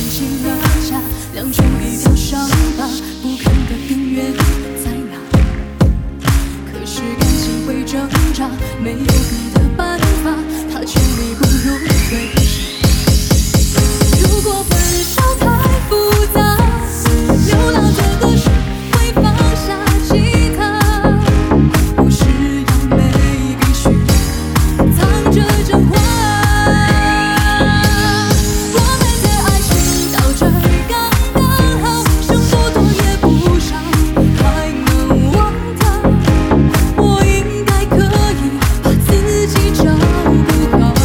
起了家，亮出一条伤疤，不堪的根源在哪？可是感情会挣扎，没有别的办法，它权力不如对手。如果分手太复杂，流浪这个世会放下吉他，不是要美必须藏着真话。我们的爱情到这儿刚刚好，剩不多也不少，还能忘掉。我应该可以把自己照顾好。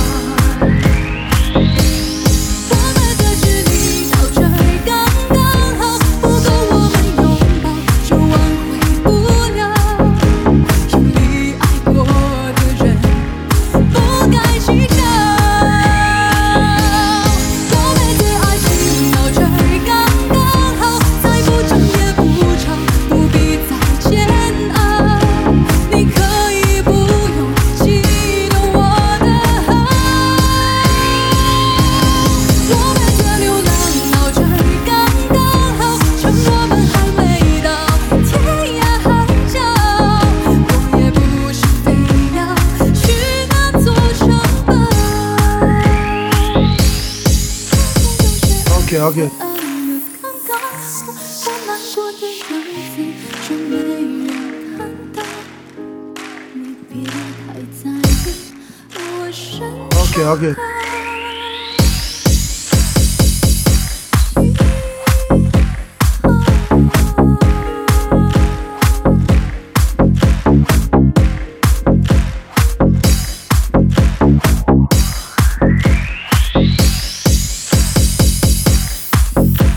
我们的距离到这儿刚刚好，不够我们拥抱就挽回不了。用力爱过的人不该计较。我们的爱情到这儿刚刚好，再不争也不吵，不必再煎熬。你可以不用激动我的好。我们的流浪到这儿刚刚好，趁我们还没到天涯海角。我也不是非要去那座城堡。 OK OK。 爱的刚刚好，我难过的样子却没人看到。你别太在意我身 OK OK。 上。